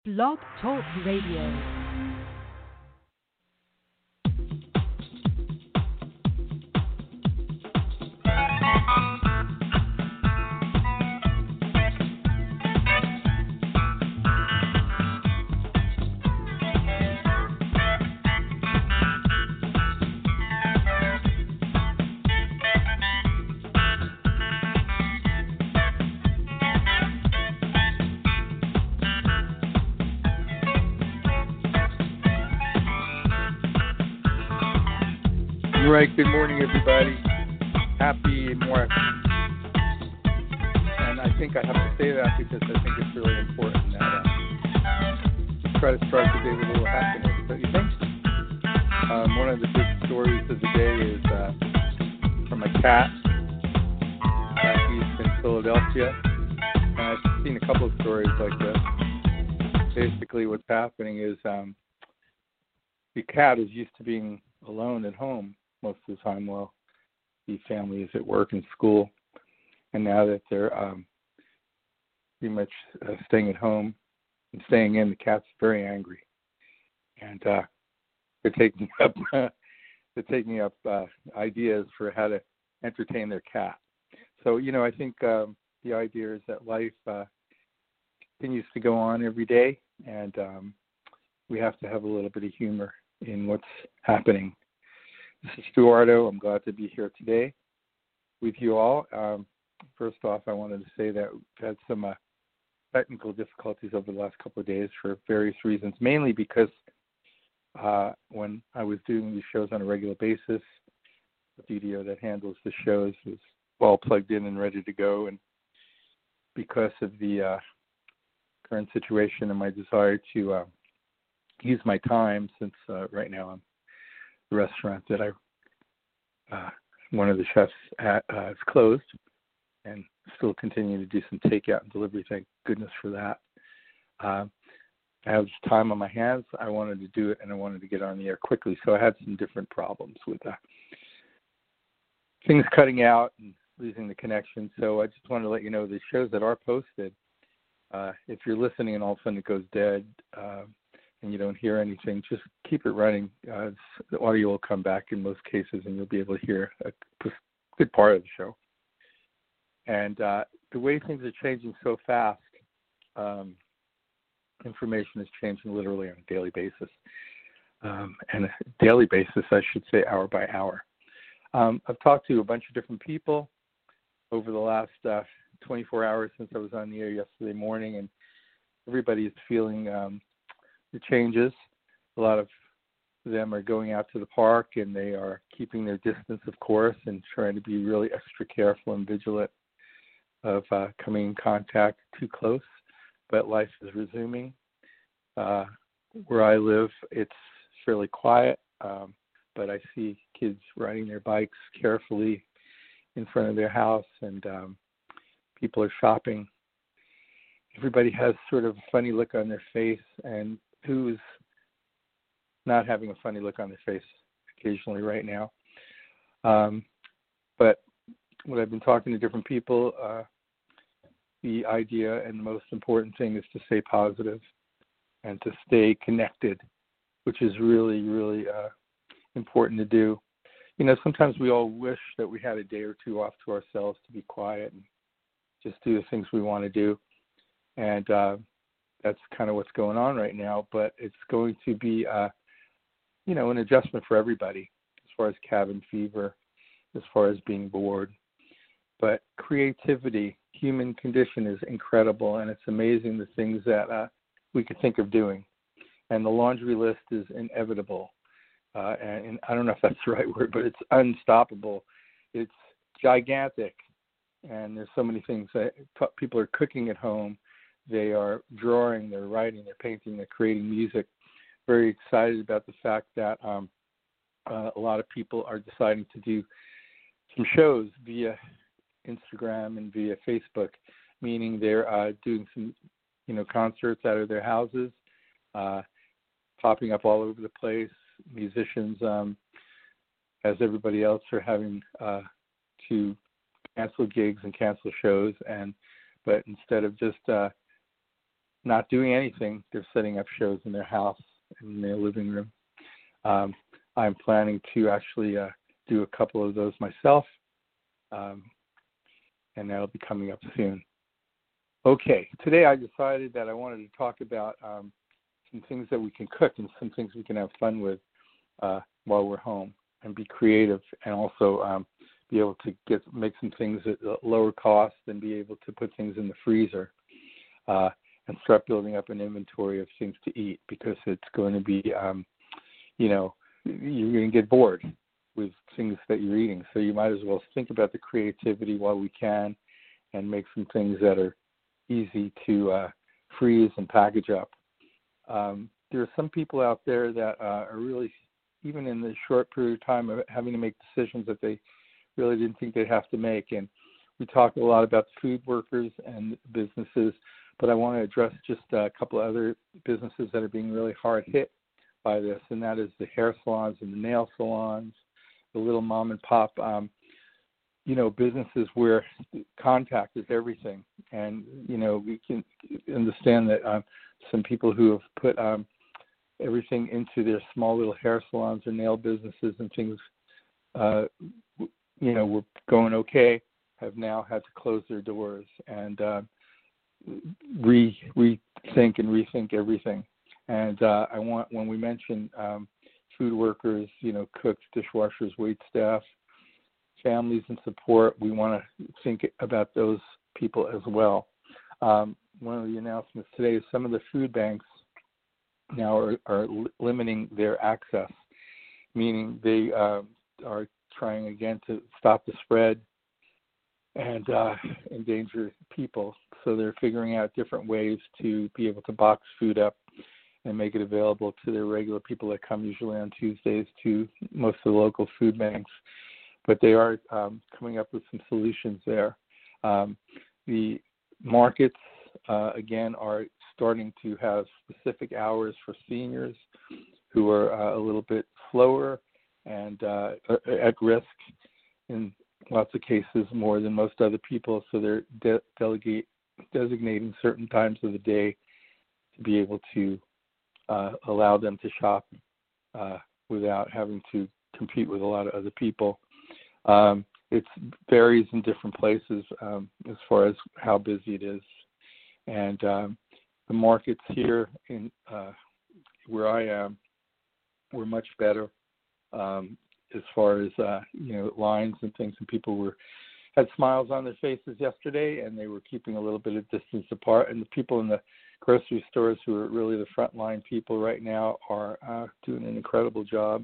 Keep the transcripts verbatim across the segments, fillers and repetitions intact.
Blog Talk Radio. Right, good morning, everybody. Happy March. And I think I have to say that because I think it's really important that uh, try to start the day with a little happiness, don't you think? Um, one of the big stories of the day is uh, from a cat. Uh, he's in Philadelphia. And I've seen a couple of stories like this. Basically, what's happening is um, the cat is used to being alone at home most of the time while the family is at work and school. And now that they're um, pretty much uh, staying at home and staying in, the cat's very angry. And uh, they're taking up uh, they're taking up uh, ideas for how to entertain their cat. So, you know, I think um, the idea is that life uh, continues to go on every day, and um, we have to have a little bit of humor in what's happening. This is Stuardo. I'm glad to be here today with you all. Um, first off, I wanted to say that we've had some uh, technical difficulties over the last couple of days for various reasons, mainly because uh, when I was doing these shows on a regular basis, the video that handles the shows was all plugged in and ready to go. And because of the uh, current situation and my desire to uh, use my time, since uh, right now I'm the restaurant that I, uh, one of the chefs at, uh, is closed, and still continuing to do some takeout and delivery. Thank goodness for that. Uh, I have time on my hands. I wanted to do it, and I wanted to get on the air quickly. So I had some different problems with uh, things cutting out and losing the connection. So I just wanted to let you know the shows that are posted. Uh, if you're listening and all of a sudden it goes dead, uh, and you don't hear anything, just keep it running. Uh, the audio will come back in most cases, and you'll be able to hear a good part of the show. And uh, the way things are changing so fast, um, information is changing literally on a daily basis. Um, and a daily basis, I should say hour by hour. Um, I've talked to a bunch of different people over the last uh, twenty-four hours since I was on the air yesterday morning, and everybody is feeling um, the changes. A lot of them are going out to the park, and they are keeping their distance, of course, and trying to be really extra careful and vigilant of uh, coming in contact too close. But life is resuming. Uh, where I live, it's fairly quiet, um, but I see kids riding their bikes carefully in front of their house, and um, people are shopping. Everybody has sort of a funny look on their face, and who's not having a funny look on their face occasionally right now. Um, but when I've been talking to different people, uh, the idea and the most important thing is to stay positive and to stay connected, which is really, really uh, important to do. You know, sometimes we all wish that we had a day or two off to ourselves to be quiet and just do the things we want to do. And uh, that's kind of what's going on right now, but it's going to be, uh, you know, an adjustment for everybody as far as cabin fever, as far as being bored. But creativity, human condition is incredible, and it's amazing the things that uh, we could think of doing. And the laundry list is inevitable. Uh, and, and I don't know if that's the right word, but it's unstoppable. It's gigantic. And there's so many things that people are cooking at home. They are drawing, they're writing, they're painting, they're creating music. Very excited about the fact that um, uh, a lot of people are deciding to do some shows via Instagram and via Facebook, meaning they're uh, doing some, you know, concerts out of their houses, uh, popping up all over the place. Musicians, um, as everybody else, are having uh, to cancel gigs and cancel shows, and but instead of just uh, not doing anything. They're setting up shows in their house, in their living room. Um, I'm planning to actually uh, do a couple of those myself, um, and that'll be coming up soon. Okay, today I decided that I wanted to talk about um, some things that we can cook and some things we can have fun with uh, while we're home and be creative, and also um, be able to get make some things at lower cost and be able to put things in the freezer uh, and start building up an inventory of things to eat, because it's going to be, um, you know, you're going to get bored with things that you're eating. So you might as well think about the creativity while we can and make some things that are easy to uh, freeze and package up. Um, there are some people out there that uh, are really, even in the short period of time, of having to make decisions that they really didn't think they'd have to make. And we talk a lot about food workers and businesses, but I want to address just a couple of other businesses that are being really hard hit by this, and that is the hair salons and the nail salons, the little mom and pop, um, you know, businesses where contact is everything. And, you know, we can understand that um, some people who have put um, everything into their small little hair salons or nail businesses and things, uh, you know, were going okay, have now had to close their doors and uh, re rethink and rethink everything. And uh, I want, when we mention um, food workers, you know, cooks, dishwashers, wait staff, families and support, we want to think about those people as well. Um, one of the announcements today is some of the food banks now are, are limiting their access, meaning they uh, are trying again to stop the spread and uh, endanger people. So they're figuring out different ways to be able to box food up and make it available to their regular people that come usually on Tuesdays to most of the local food banks. But they are um, coming up with some solutions there. Um, the markets, uh, again, are starting to have specific hours for seniors who are uh, a little bit slower and uh, at risk in lots of cases more than most other people. So they're de- delegate, designating certain times of the day to be able to uh, allow them to shop uh, without having to compete with a lot of other people. Um, it varies in different places um, as far as how busy it is. And um, the markets here in uh, where I am were much better um, as far as, uh, you know, lines and things, and people were had smiles on their faces yesterday, and they were keeping a little bit of distance apart. And the people in the grocery stores, who are really the frontline people right now, are uh, doing an incredible job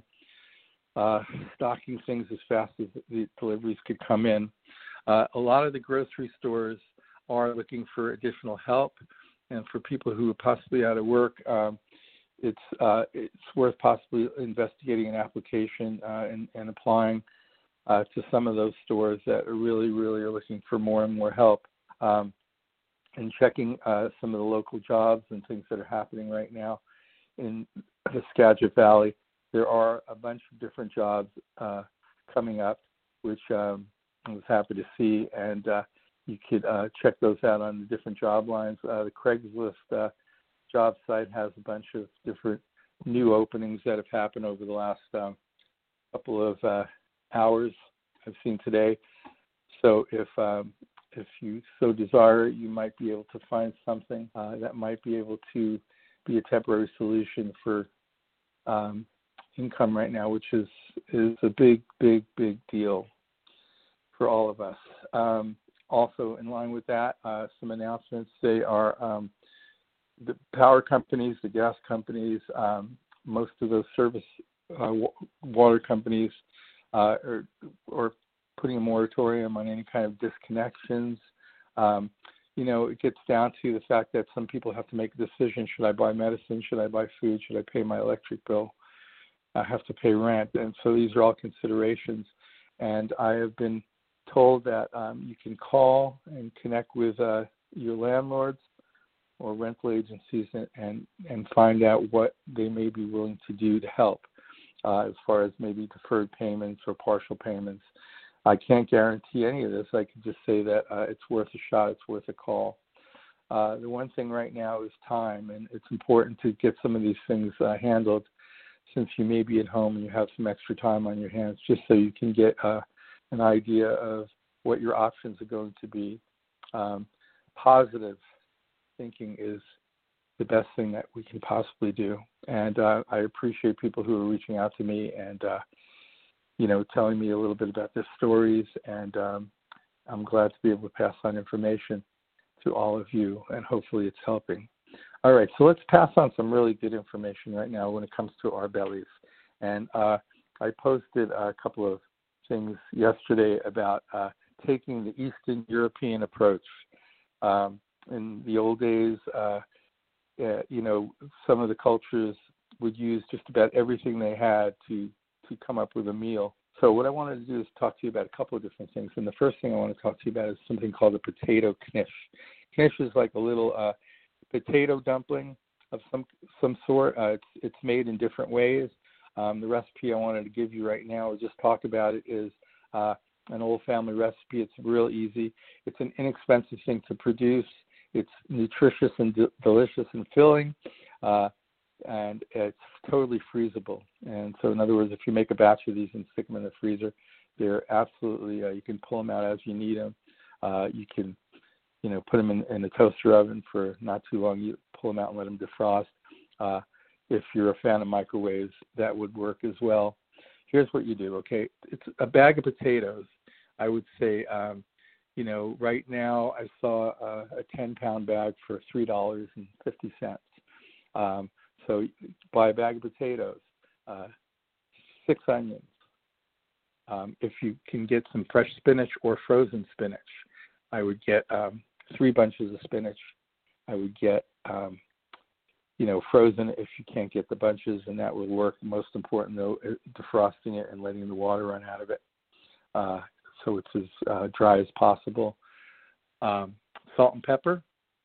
uh, stocking things as fast as the deliveries could come in. Uh, a lot of the grocery stores are looking for additional help, and for people who are possibly out of work, um, it's uh, it's worth possibly investigating an application uh, and, and applying uh, to some of those stores that are really, really are looking for more and more help. Um, and checking uh, some of the local jobs and things that are happening right now in the Skagit Valley. There are a bunch of different jobs uh, coming up, which um, I was happy to see, and uh, you could uh, check those out on the different job lines. Uh, the Craigslist uh, job site has a bunch of different new openings that have happened over the last um, couple of uh, hours I've seen today. So if um, if you so desire, you might be able to find something uh, that might be able to be a temporary solution for um, income right now, which is, is a big, big, big deal for all of us. Um, also, in line with that, uh, some announcements. They are um, the power companies, the gas companies, um, most of those service uh, water companies uh, are, are putting a moratorium on any kind of disconnections. Um, you know, it gets down to the fact that some people have to make a decision. Should I buy medicine? Should I buy food? Should I pay my electric bill? I have to pay rent. And so these are all considerations. And I have been told that um, you can call and connect with uh, your landlords or rental agencies and, and, and find out what they may be willing to do to help uh, as far as maybe deferred payments or partial payments. I can't guarantee any of this. I can just say that uh, it's worth a shot. It's worth a call. uh, the one thing right now is time, and it's important to get some of these things uh, handled since you may be at home and you have some extra time on your hands, just so you can get uh, an idea of what your options are going to be. Um, positive thinking is the best thing that we can possibly do. And uh, I appreciate people who are reaching out to me and, uh, you know, telling me a little bit about their stories. And um, I'm glad to be able to pass on information to all of you, and hopefully it's helping. All right, so let's pass on some really good information right now when it comes to our bellies. And uh, I posted a couple of things yesterday about uh, taking the Eastern European approach. Um, in the old days, uh, uh, you know, some of the cultures would use just about everything they had to, to come up with a meal. So what I wanted to do is talk to you about a couple of different things. And the first thing I want to talk to you about is something called a potato knish. Knish is like a little uh, potato dumpling of some some sort. Uh, it's it's made in different ways. Um, the recipe I wanted to give you right now, or just talk about it, is uh, an old family recipe. It's real easy. It's an inexpensive thing to produce. It's nutritious and de- delicious and filling, uh, and it's totally freezable. And so, in other words, if you make a batch of these and stick them in the freezer, they're absolutely, uh, you can pull them out as you need them. Uh, you can, you know, put them in, in a toaster oven for not too long. You pull them out and let them defrost. Uh, if you're a fan of microwaves, that would work as well. Here's what you do, okay? It's a bag of potatoes. I would say, um, you know, right now I saw a, a ten-pound bag for three dollars and fifty cents. Um, so buy a bag of potatoes, uh, six onions. Um, if you can get some fresh spinach or frozen spinach, I would get um, three bunches of spinach. I would get, um, you know, frozen if you can't get the bunches, and that will work. Most important, though, is defrosting it and letting the water run out of it, uh, so it's as uh, dry as possible. Um, salt and pepper,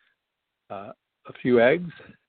uh, a few eggs,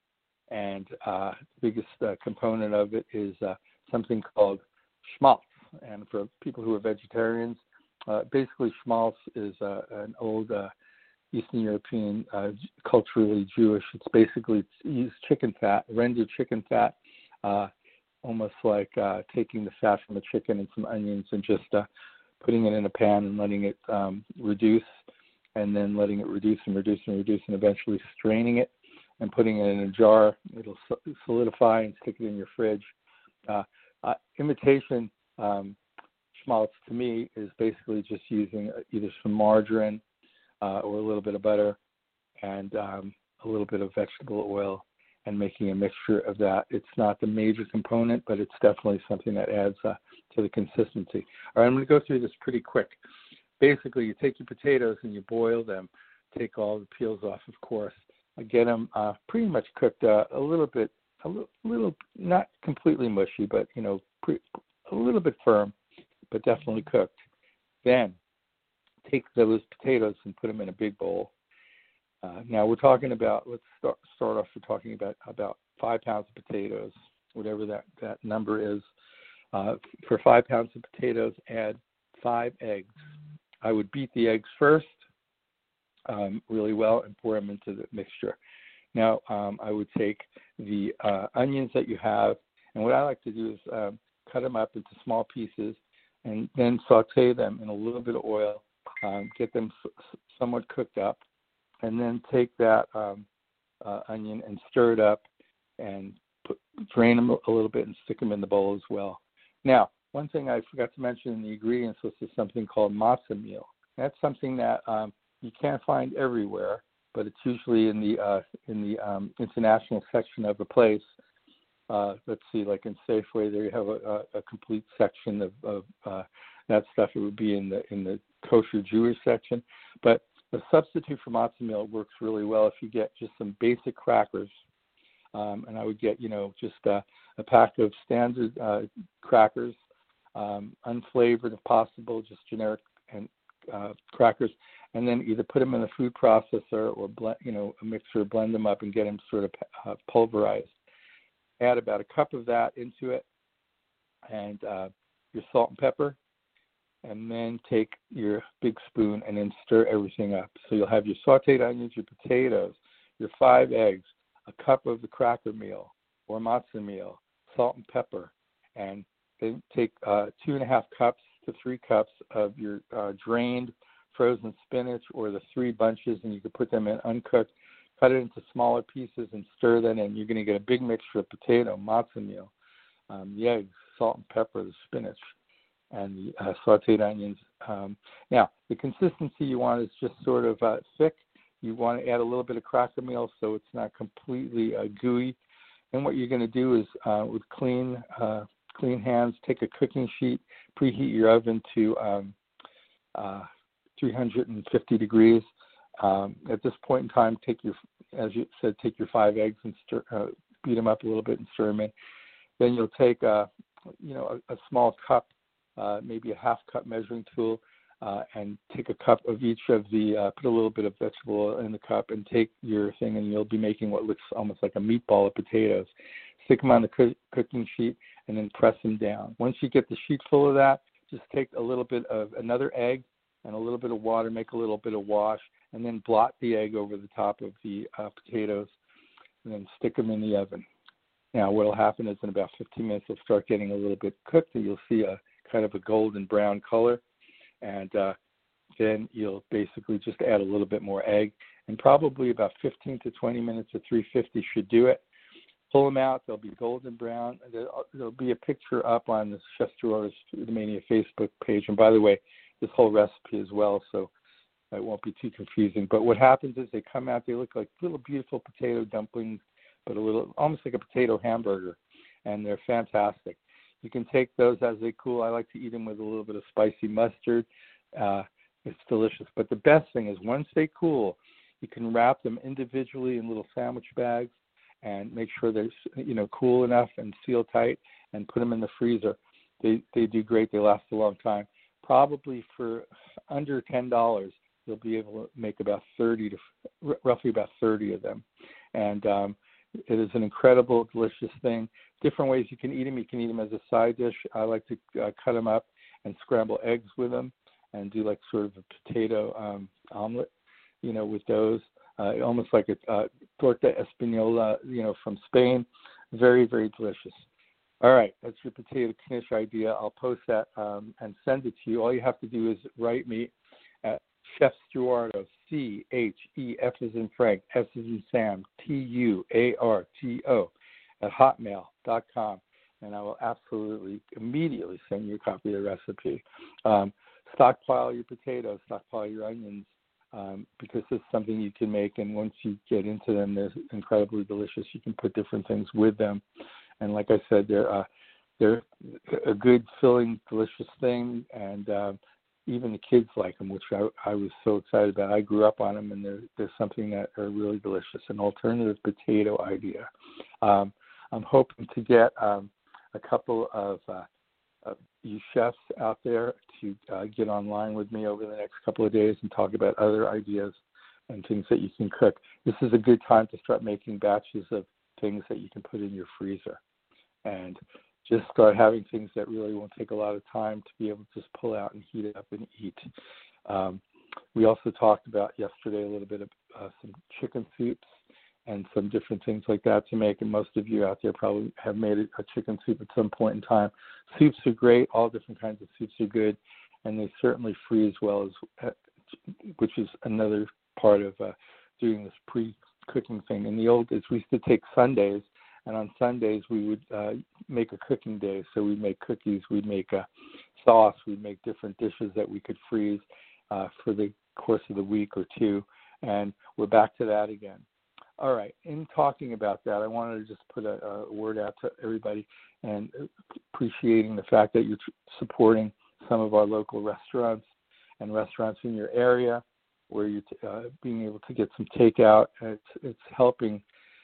and uh, the biggest uh, component of it is uh, something called schmaltz. And for people who are vegetarians, uh, basically schmaltz is uh, an old uh, Eastern European, uh, culturally Jewish. It's basically used chicken fat, rendered chicken fat, uh, almost like uh, taking the fat from a chicken and some onions and just uh, putting it in a pan and letting it um, reduce, and then letting it reduce and reduce and reduce, and eventually straining it and putting it in a jar. It'll solidify and stick it in your fridge. Uh, uh, imitation um, schmaltz, to me, is basically just using either some margarine Uh, or a little bit of butter and um, a little bit of vegetable oil, and making a mixture of that. It's not the major component, but it's definitely something that adds uh, to the consistency. All right, I'm going to go through this pretty quick. Basically, you take your potatoes and you boil them. Take all the peels off, of course. Get them uh, pretty much cooked uh, a little bit, a little, little, not completely mushy, but, you know, pre- a little bit firm, but definitely cooked. Then take those potatoes and put them in a big bowl. Uh, now we're talking about, let's start, start off, we're talking about about five pounds of potatoes, whatever that, that number is. Uh, for five pounds of potatoes, add five eggs. I would beat the eggs first um, really well and pour them into the mixture. Now um, I would take the uh, onions that you have, and what I like to do is um, cut them up into small pieces and then saute them in a little bit of oil. Um, get them s- somewhat cooked up, and then take that um, uh, onion and stir it up and put, drain them a little bit and stick them in the bowl as well. Now, one thing I forgot to mention in the ingredients list is something called matzah meal. That's something that um, you can't find everywhere, but it's usually in the uh, in the um, international section of a place. Uh, let's see, like in Safeway, there you have a, a, a complete section of, of uh, that stuff. It would be in the in the kosher Jewish section. But the substitute for matzah meal works really well if you get just some basic crackers. Um, and I would get, you know, just uh, a pack of standard uh, crackers, um, unflavored if possible, just generic and uh, crackers, and then either put them in a food processor or blend, you know, a mixer, blend them up and get them sort of uh, pulverized. Add about a cup of that into it, and uh, your salt and pepper, and then take your big spoon and then stir everything up. So you'll have your sauteed onions, your potatoes, your five eggs, a cup of the cracker meal or matzah meal, salt and pepper, and then take uh, two and a half cups to three cups of your uh, drained frozen spinach or the three bunches, and you can put them in uncooked. Cut it into smaller pieces and stir that in. You're going to get a big mixture of potato, matzah meal, um, the eggs, salt and pepper, the spinach, and the uh, sauteed onions. Um, now, the consistency you want is just sort of uh, thick. You want to add a little bit of cracker meal so it's not completely uh, gooey. And what you're going to do is, uh, with clean uh, clean hands, take a cooking sheet, preheat your oven to um, uh, three hundred fifty degrees. Um, at this point in time, take your, as you said, take your five eggs and stir, uh, beat them up a little bit and stir them in. Then you'll take, a, you know, a, a small cup, uh, maybe a half cup measuring tool, uh, and take a cup of each of the, uh, put a little bit of vegetable oil in the cup and take your thing, and you'll be making what looks almost like a meatball of potatoes. Stick them on the co- cooking sheet and then press them down. Once you get the sheet full of that, just take a little bit of another egg and a little bit of water, make a little bit of wash, and then blot the egg over the top of the uh, potatoes, and then stick them in the oven. Now, what will happen is in about fifteen minutes, they'll start getting a little bit cooked, and you'll see a kind of a golden brown color, and uh, then you'll basically just add a little bit more egg, and probably about fifteen to twenty minutes at three fifty should do it. Pull them out. They'll be golden brown. There'll, there'll be a picture up on the Chef Gerard's Food Mania Facebook page, and by the way, this whole recipe as well, so it won't be too confusing. But what happens is they come out, they look like little beautiful potato dumplings, but a little, almost like a potato hamburger, and they're fantastic. You can take those as they cool. I like to eat them with a little bit of spicy mustard. Uh, it's delicious. But the best thing is once they cool, you can wrap them individually in little sandwich bags and make sure they're, you know, cool enough and seal tight, and put them in the freezer. They they do great. They last a long time. Probably for under ten dollars, you'll be able to make about thirty to r- roughly about thirty of them, and um, it is an incredible, delicious thing. Different ways you can eat them. You can eat them as a side dish. I like to uh, cut them up and scramble eggs with them, and do like sort of a potato um, omelet, you know, with those. Uh, almost like a uh, torta española, you know, from Spain. Very, very delicious. All right, that's your potato knish idea. I'll post that um, and send it to you. All you have to do is write me at Chef Stuarto, C H E F as in Frank, S as in Sam, T U A R T O, at hotmail dot com, and I will absolutely immediately send you a copy of the recipe. Um, stockpile your potatoes, stockpile your onions, um, because it's something you can make, and once you get into them, they're incredibly delicious. You can put different things with them. And like I said, they're uh, they're a good, filling, delicious thing, and uh, even the kids like them, which I, I was so excited about. I grew up on them, and they're, they're something that are really delicious, an alternative potato idea. Um, I'm hoping to get um, a couple of, uh, of you chefs out there to uh, get online with me over the next couple of days and talk about other ideas and things that you can cook. This is a good time to start making batches of things that you can put in your freezer, and just start having things that really won't take a lot of time to be able to just pull out and heat it up and eat. Um, we also talked about yesterday a little bit of uh, some chicken soups and some different things like that to make, and most of you out there probably have made a chicken soup at some point in time. Soups are great. All different kinds of soups are good, and they certainly freeze well, as, which is another part of uh, doing this pre-cooking thing. In the old days, we used to take Sundays, and on Sundays we would uh, make a cooking day. So we'd make cookies, we'd make a sauce, we'd make different dishes that we could freeze uh, for the course of the week or two, and we're back to that again. All right, in talking about that, I wanted to just put a, a word out to everybody and appreciating the fact that you're supporting some of our local restaurants and restaurants in your area where you're t- uh, being able to get some takeout. It's, it's helping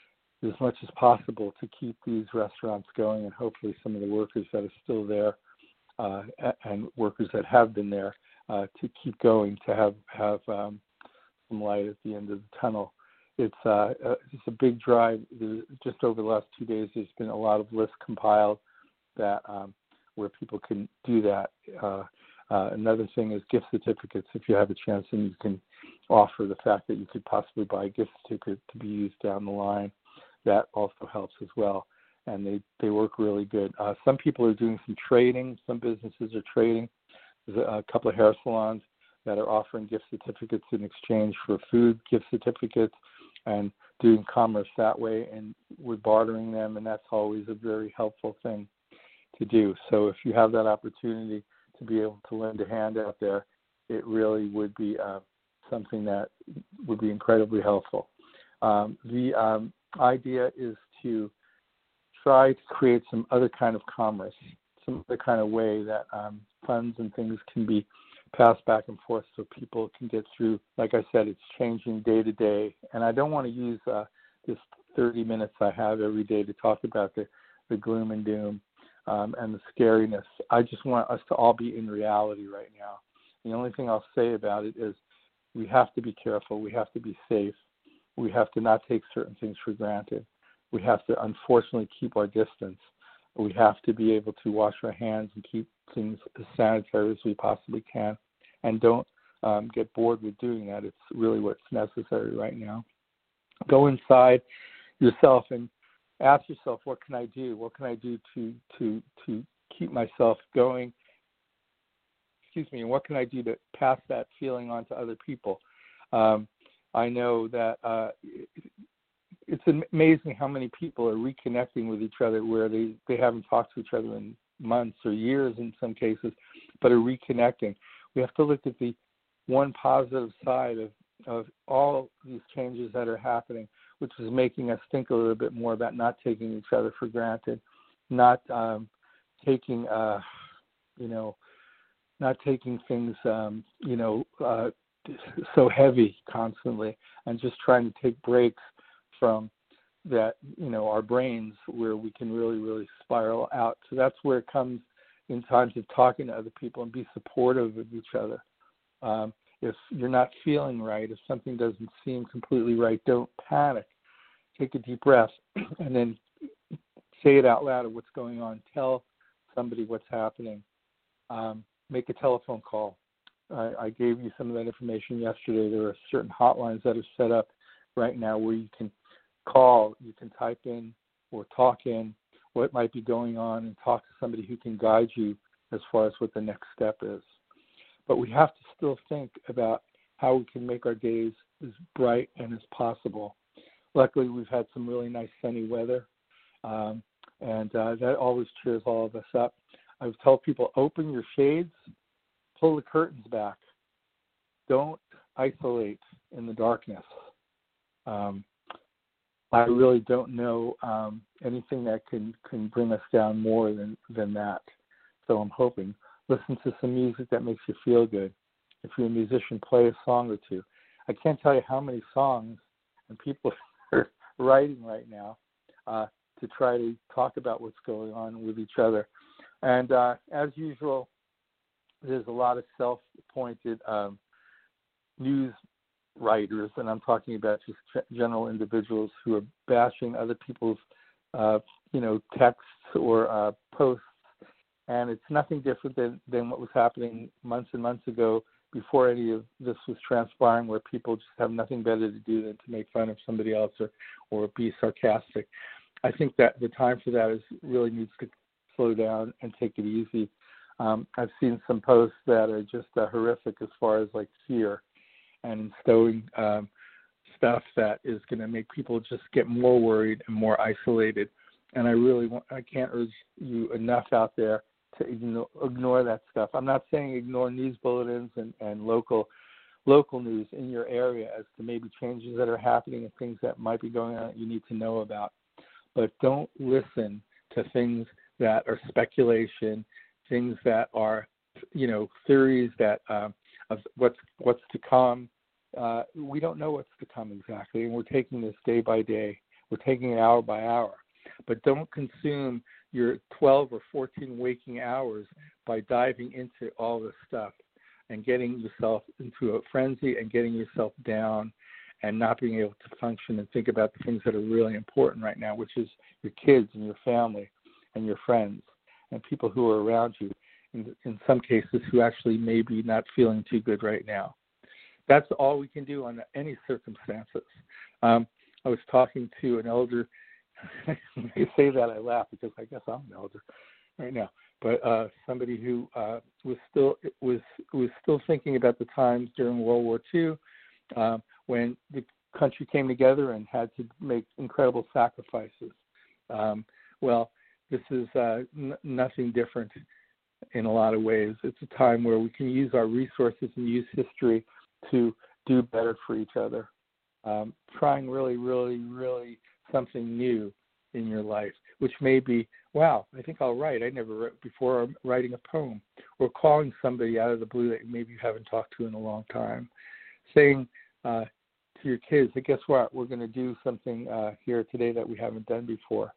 as much as possible to keep these restaurants going, and hopefully some of the workers that are still there uh, and workers that have been there uh, to keep going, to have, have um, some light at the end of the tunnel. It's, uh, uh, it's a big drive. There's, just over the last two days, there's been a lot of lists compiled that um, where people can do that. Uh, Uh, another thing is gift certificates. If you have a chance and you can offer the fact that you could possibly buy a gift certificate to be used down the line, that also helps as well. And they, they work really good. Uh, some people are doing some trading. Some businesses are trading. There's a, a couple of hair salons that are offering gift certificates in exchange for food gift certificates and doing commerce that way, and we're bartering them, and that's always a very helpful thing to do. So if you have that opportunity to be able to lend a hand out there, it really would be uh, something that would be incredibly helpful. Um, the um, idea is to try to create some other kind of commerce, some other kind of way that um, funds and things can be passed back and forth so people can get through. Like I said, it's changing day to day, and I don't want to use uh, this thirty minutes I have every day to talk about the, the gloom and doom um, and the scariness. I just want us to all be in reality right now. The only thing I'll say about it is we have to be careful. We have to be safe. We have to not take certain things for granted. We have to, unfortunately, keep our distance. We have to be able to wash our hands and keep things as sanitary as we possibly can, and don't um, get bored with doing that. It's really what's necessary right now. Go inside yourself and ask yourself, what can I do? What can I do to to to keep myself going? Excuse me. And what can I do to pass that feeling on to other people? Um, I know that uh, it's amazing how many people are reconnecting with each other where they, they haven't talked to each other in months or years in some cases, but are reconnecting. We have to look at the one positive side of, of all these changes that are happening, which is making us think a little bit more about not taking each other for granted, not um, taking, uh, you know, not taking things, um, you know, uh, so heavy constantly, and just trying to take breaks from that, you know, our brains where we can really, really spiral out. So that's where it comes in times of talking to other people and be supportive of each other. Um, if you're not feeling right, if something doesn't seem completely right, don't panic. Take a deep breath and then say it out loud of what's going on. Tell somebody what's happening. Um, make a telephone call. I, I gave you some of that information yesterday. There are certain hotlines that are set up right now where you can call, you can type in or talk in what might be going on and talk to somebody who can guide you as far as what the next step is. But we have to still think about how we can make our days as bright and as possible. Luckily, we've had some really nice sunny weather, um, and uh, that always cheers all of us up. I've told people, open your shades, pull the curtains back. Don't isolate in the darkness. Um, I really don't know um, anything that can, can bring us down more than, than that. So I'm hoping. Listen to some music that makes you feel good. If you're a musician, play a song or two. I can't tell you how many songs and people are writing right now uh, to try to talk about what's going on with each other. And uh, as usual, there's a lot of self-appointed um, news writers, and I'm talking about just general individuals who are bashing other people's, uh, you know, texts or uh, posts, and it's nothing different than, than what was happening months and months ago before any of this was transpiring, where people just have nothing better to do than to make fun of somebody else or, or be sarcastic. I think that the time for that is really needs to slow down and take it easy. Um, I've seen some posts that are just uh, horrific as far as like fear and instilling um, stuff that is going to make people just get more worried and more isolated. And I really want, I can't urge you enough out there to ignore, ignore that stuff. I'm not saying ignore news bulletins and, and local local news in your area as to maybe changes that are happening and things that might be going on that you need to know about. But don't listen to things that are speculation, things that are, you know, theories that um, of what's what's to come. Uh, we don't know what's to come exactly, and we're taking this day by day. We're taking it hour by hour. But don't consume your twelve or fourteen waking hours by diving into all this stuff and getting yourself into a frenzy and getting yourself down and not being able to function and think about the things that are really important right now, which is your kids and your family and your friends and people who are around you. in, in some cases, who actually may be not feeling too good right now. That's all we can do under any circumstances. Um, I was talking to an elder. When you say that, I laugh because I guess I'm an elder right now. But uh, somebody who uh, was still was was still thinking about the times during World War Two um, when the country came together and had to make incredible sacrifices. Um, well, this is uh, n- nothing different in a lot of ways. It's a time where we can use our resources and use history to do better for each other. Um, trying really, really, really something new in your life, which may be, wow, I think I'll write. I never wrote before. I'm writing a poem. Or calling somebody out of the blue that maybe you haven't talked to in a long time. Saying uh, to your kids, hey, guess what? We're going to do something uh, here today that we haven't done before.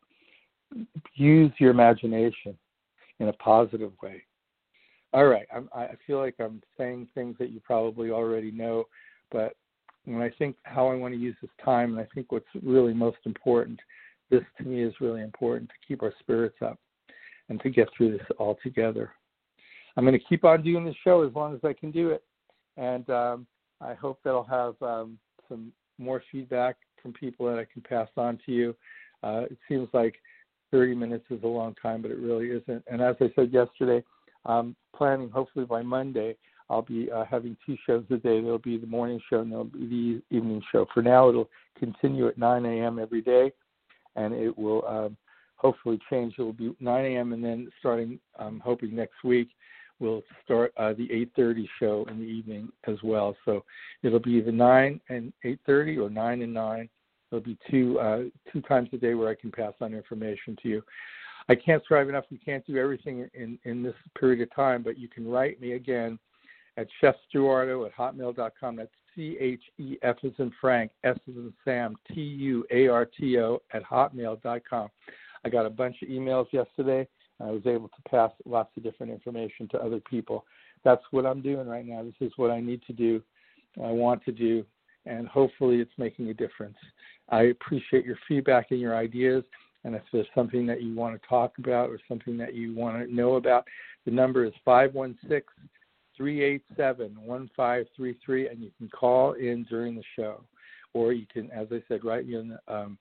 Use your imagination in a positive way. All right, I'm, I feel like I'm saying things that you probably already know, but when I think how I want to use this time, and I think what's really most important, this to me is really important to keep our spirits up and to get through this all together. I'm going to keep on doing the show as long as I can do it, and um, I hope that I'll have um, some more feedback from people that I can pass on to you. Uh, it seems like thirty minutes is a long time, but it really isn't. And as I said yesterday, I'm planning hopefully by Monday I'll be uh, having two shows a day. There'll be the morning show and there'll be the evening show. For now, it'll continue at nine a.m. every day, and it will um, hopefully change. It will be nine a.m. and then starting, I'm hoping next week, we'll start uh, the eight thirty show in the evening as well. So it'll be either nine and eight thirty or nine and nine. There'll be two uh, two times a day where I can pass on information to you. I can't strive enough. We can't do everything in, in this period of time, but you can write me again at chef stuarto at hotmail dot com. That's C H E F as in Frank, S as in Sam, T U A R T O at hotmail dot com. I got a bunch of emails yesterday. I was able to pass lots of different information to other people. That's what I'm doing right now. This is what I need to do, I want to do, and hopefully it's making a difference. I appreciate your feedback and your ideas. And if there's something that you want to talk about or something that you want to know about, the number is five one six, three eight seven, one five three three, and you can call in during the show. Or you can, as I said, write me in the, um,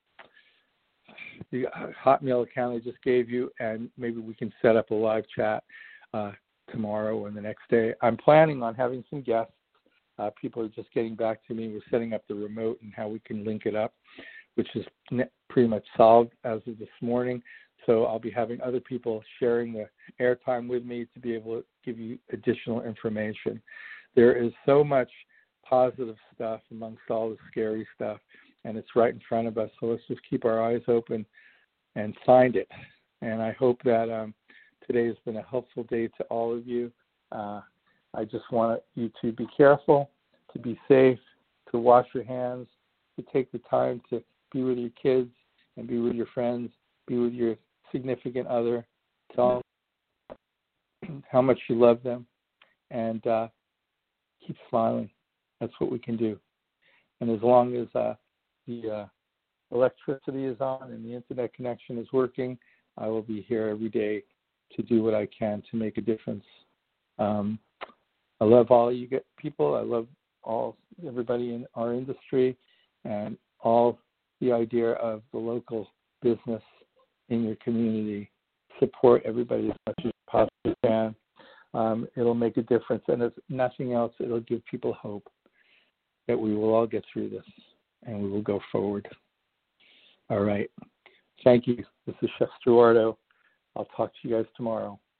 the Hotmail account I just gave you, and maybe we can set up a live chat uh, tomorrow or the next day. I'm planning on having some guests. Uh, people are just getting back to me. We're setting up the remote and how we can link it up, which is pretty much solved as of this morning. So I'll be having other people sharing the airtime with me to be able to give you additional information. There is so much positive stuff amongst all the scary stuff, and it's right in front of us. So let's just keep our eyes open and find it. And I hope that um, today has been a helpful day to all of you. Uh, I just want you to be careful, to be safe, to wash your hands, to take the time to be with your kids and be with your friends, be with your significant other, tell them how much you love them, and uh, keep smiling. That's what we can do. And as long as uh, the uh, electricity is on and the internet connection is working, I will be here every day to do what I can to make a difference. Um, I love all you get people. I love all everybody in our industry and all the idea of the local business in your community. Support everybody as much as you possibly can. Um, it'll make a difference. And if nothing else, it'll give people hope that we will all get through this and we will go forward. All right. Thank you. This is Chef Stuarto. I'll talk to you guys tomorrow.